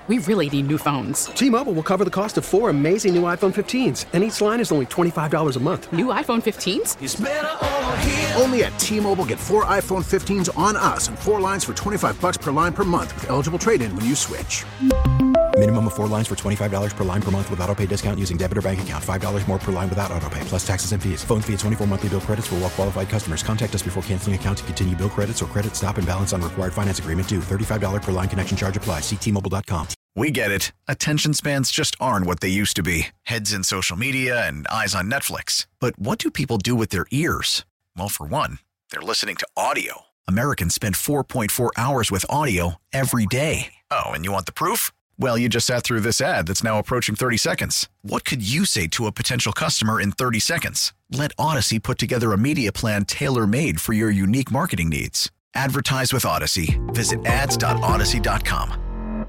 We really need new phones. T-Mobile will cover the cost of 4 amazing new iPhone 15s, and each line is only $25 a month. New iPhone 15s? It's better over here. Only at T-Mobile, get 4 iPhone 15s on us and 4 lines for $25 per line per month with eligible trade-in when you switch. Minimum of 4 lines for $25 per line per month with autopay discount using debit or bank account. $5 more per line without autopay, plus taxes and fees. Phone fee at 24 monthly bill credits for well-qualified customers. Contact us before canceling account to continue bill credits or credit stop and balance on required finance agreement due. $35 per line connection charge applies. See T-Mobile.com. We get it. Attention spans just aren't what they used to be. Heads in social media and eyes on Netflix. But what do people do with their ears? Well, for one, they're listening to audio. Americans spend 4.4 hours with audio every day. Oh, and you want the proof? Well, you just sat through this ad that's now approaching 30 seconds. What could you say to a potential customer in 30 seconds? Let Odyssey put together a media plan tailor-made for your unique marketing needs. Advertise with Odyssey. Visit ads.odyssey.com.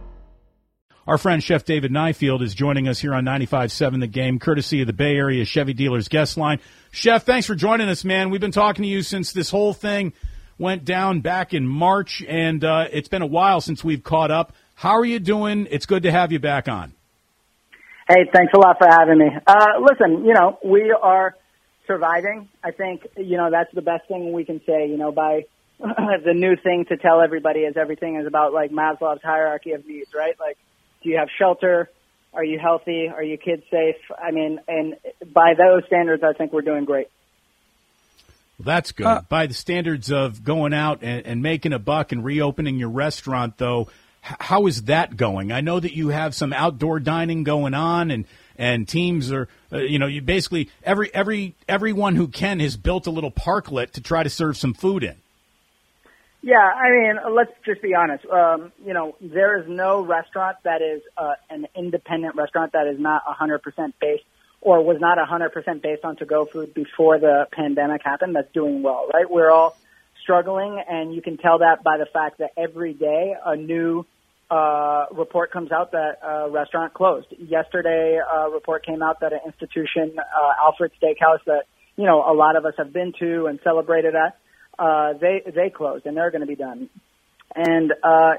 Our friend Chef David Nyfield is joining us here on 95.7 The Game, courtesy of the Bay Area Chevy Dealers Guest Line. Chef, thanks for joining us, man. We've been talking to you since this whole thing went down back in March, and it's been a while since we've caught up. How are you doing? It's good to have you back on. Hey, thanks a lot for having me. Listen, we are surviving. I think, that's the best thing we can say, by the new thing to tell everybody is everything is about, like, Maslow's hierarchy of needs, right? Like, do you have shelter? Are you healthy? Are your kids safe? I mean, and by those standards, I think we're doing great. Well, that's good. By the standards of going out and making a buck and reopening your restaurant, though, how is that going? I know that you have some outdoor dining going on, and teams are, you basically everyone who can has built a little parklet to try to serve some food in. Yeah, I mean, let's just be honest. There is no restaurant that is an independent restaurant that is not 100% based or was not 100% based on to-go food before the pandemic happened that's doing well, right? We're all struggling, and you can tell that by the fact that every day a new report comes out that a restaurant closed. Yesterday, a report came out that an institution, Alfred Steakhouse, that, a lot of us have been to and celebrated at, they closed, and they're going to be done. And,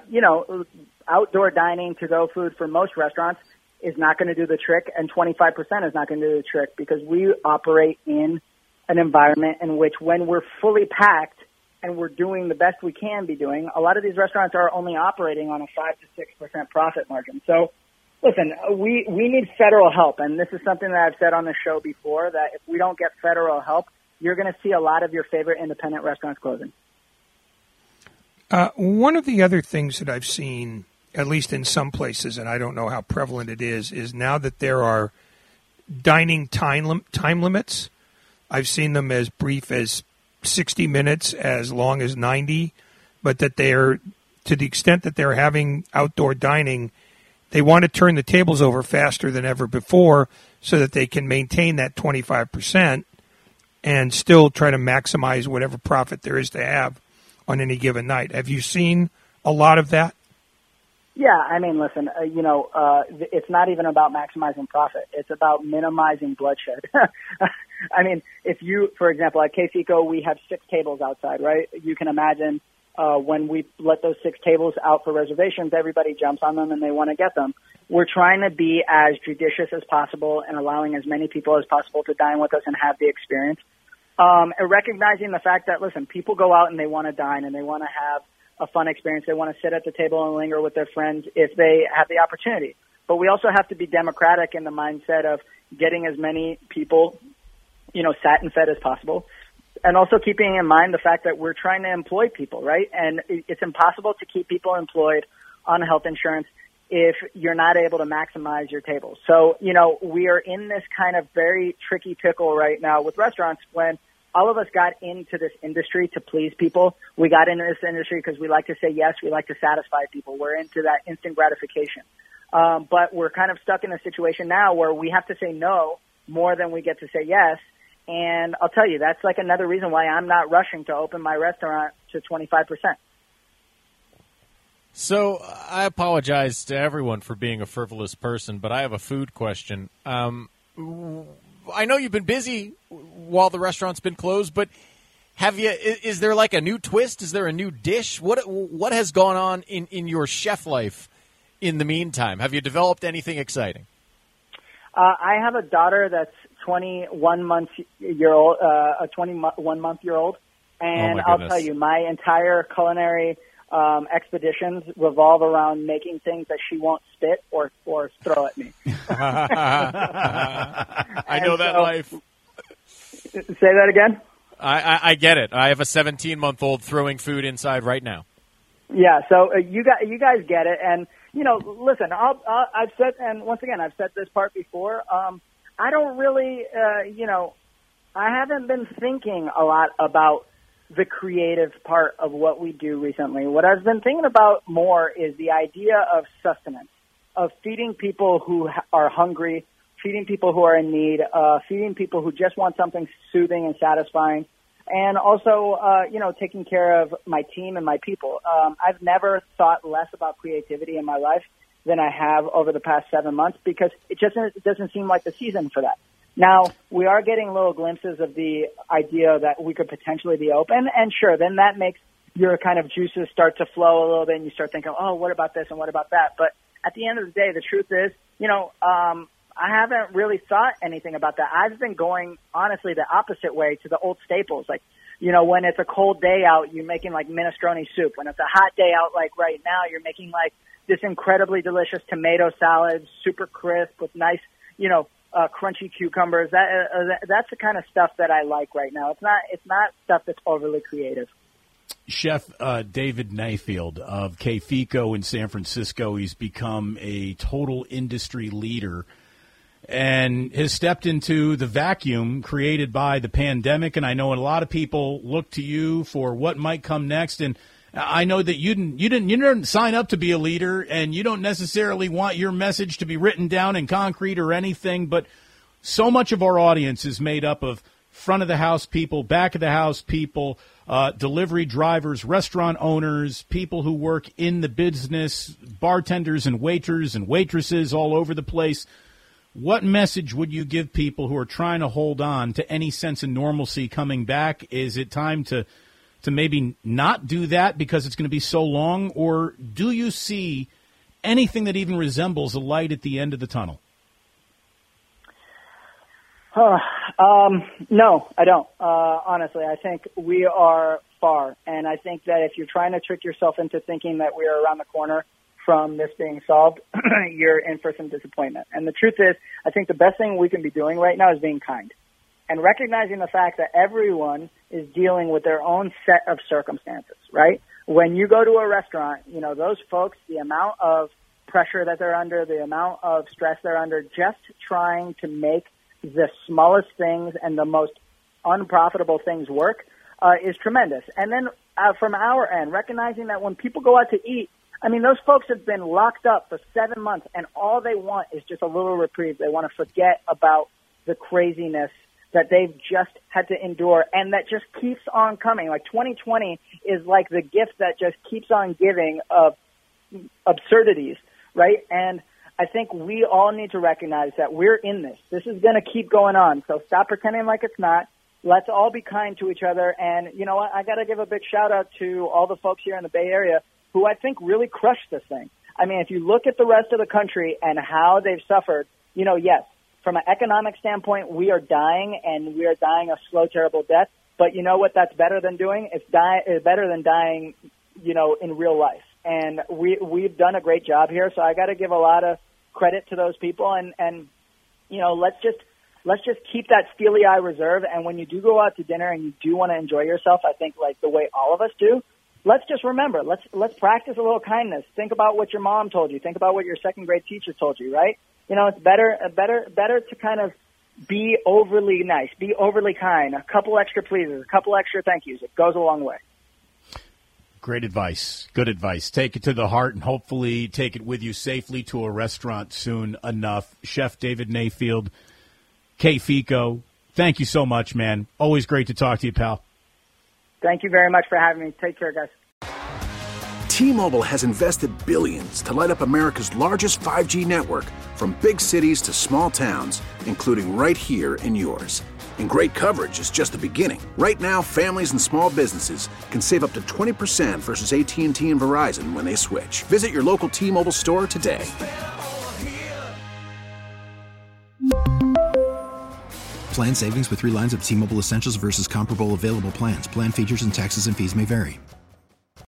outdoor dining, to-go food for most restaurants is not going to do the trick, and 25% is not going to do the trick because we operate in an environment in which when we're fully packed and we're doing the best we can be doing, a lot of these restaurants are only operating on a 5 to 6% profit margin. So, listen, we need federal help, and this is something that I've said on the show before, that if we don't get federal help, you're going to see a lot of your favorite independent restaurants closing. One of the other things that I've seen, at least in some places, and I don't know how prevalent it is now that there are dining time limits. I've seen them as brief as 60 minutes, as long as 90, but that they're, to the extent that they're having outdoor dining, they want to turn the tables over faster than ever before so that they can maintain that 25% and still try to maximize whatever profit there is to have on any given night. Have you seen a lot of that? Yeah, I mean, listen, it's not even about maximizing profit. It's about minimizing bloodshed. I mean, if you, for example, at KFICO, we have 6 tables outside, right? You can imagine when we let those 6 tables out for reservations, everybody jumps on them and they want to get them. We're trying to be as judicious as possible and allowing as many people as possible to dine with us and have the experience. And recognizing the fact that, listen, people go out and they want to dine and they want to have a fun experience. They want to sit at the table and linger with their friends if they have the opportunity. But we also have to be democratic in the mindset of getting as many people, sat and fed as possible. And also keeping in mind the fact that we're trying to employ people, right? And it's impossible to keep people employed on health insurance if you're not able to maximize your tables. So, we are in this kind of very tricky pickle right now with restaurants when all of us got into this industry to please people. We got into this industry because we like to say yes, we like to satisfy people. We're into that instant gratification. But we're kind of stuck in a situation now where we have to say no more than we get to say yes. And I'll tell you, that's like another reason why I'm not rushing to open my restaurant to 25%. So I apologize to everyone for being a frivolous person, but I have a food question. I know you've been busy while the restaurant's been closed, but is there like a new twist? Is there a new dish? What has gone on in your chef life in the meantime? Have you developed anything exciting? I have a daughter that's 21 month year old, and I'll tell you, my entire culinary expeditions revolve around making things that she won't spit or throw at me. I know that life. Say that again? I get it. I have a 17-month-old throwing food inside right now. Yeah, so you guys get it, and listen. I've said, and once again, I've said this part before. I don't really, I haven't been thinking a lot about the creative part of what we do recently. What I've been thinking about more is the idea of sustenance, of feeding people who are hungry, feeding people who are in need, feeding people who just want something soothing and satisfying, and also, taking care of my team and my people. I've never thought less about creativity in my life than I have over the past 7 months because it doesn't seem like the season for that. Now, we are getting little glimpses of the idea that we could potentially be open, and sure, then that makes your kind of juices start to flow a little bit, and you start thinking, oh, what about this and what about that? But at the end of the day, the truth is, I haven't really thought anything about that. I've been going, honestly, the opposite way to the old staples. Like, when it's a cold day out, you're making like minestrone soup. When it's a hot day out, like right now, you're making like this incredibly delicious tomato salad, super crisp with nice, crunchy cucumbers. That's the kind of stuff that I like right now. It's not stuff that's overly creative. Chef David Nayfield of K-Fico in San Francisco, he's become a total industry leader and has stepped into the vacuum created by the pandemic. And I know a lot of people look to you for what might come next. And I know that you didn't sign up to be a leader, and you don't necessarily want your message to be written down in concrete or anything. But so much of our audience is made up of front of the house people, back of the house people, delivery drivers, restaurant owners, people who work in the business, bartenders and waiters and waitresses all over the place. What message would you give people who are trying to hold on to any sense of normalcy coming back? Is it time to maybe not do that because it's going to be so long? Or do you see anything that even resembles a light at the end of the tunnel? No, I don't. Honestly, I think we are far. And I think that if you're trying to trick yourself into thinking that we are around the corner from this being solved, you're in for some disappointment. And the truth is, I think the best thing we can be doing right now is being kind and recognizing the fact that everyone is dealing with their own set of circumstances, right? When you go to a restaurant, those folks, the amount of pressure that they're under, the amount of stress they're under, just trying to make the smallest things and the most unprofitable things work is tremendous. And then from our end, recognizing that when people go out to eat, those folks have been locked up for 7 months, and all they want is just a little reprieve. They want to forget about the craziness that they've just had to endure, and that just keeps on coming. Like 2020 is like the gift that just keeps on giving of absurdities, right? And I think we all need to recognize that we're in this. This is going to keep going on, so stop pretending like it's not. Let's all be kind to each other, and you know what? I got to give a big shout-out to all the folks here in the Bay Area who I think really crushed this thing. If you look at the rest of the country and how they've suffered, yes, from an economic standpoint, we are dying, and we are dying a slow, terrible death. But you know what that's better than doing? It's better than dying, in real life. And we've done a great job here, so I got to give a lot of credit to those people. And let's just keep that steely eye reserve. And when you do go out to dinner and you do want to enjoy yourself, I think like the way all of us do, let's just remember, let's practice a little kindness. Think about what your mom told you. Think about what your second grade teacher told you, right? It's better to kind of be overly nice, be overly kind, a couple extra pleases, a couple extra thank yous. It goes a long way. Great advice. Good advice. Take it to the heart and hopefully take it with you safely to a restaurant soon enough. Chef David Nayfield, K-Fico, thank you so much, man. Always great to talk to you, pal. Thank you very much for having me. Take care, guys. T-Mobile has invested billions to light up America's largest 5G network, from big cities to small towns, including right here in yours. And great coverage is just the beginning. Right now, families and small businesses can save up to 20% versus AT&T and Verizon when they switch. Visit your local T-Mobile store today. Plan savings with 3 lines of T-Mobile Essentials versus comparable available plans. Plan features and taxes and fees may vary.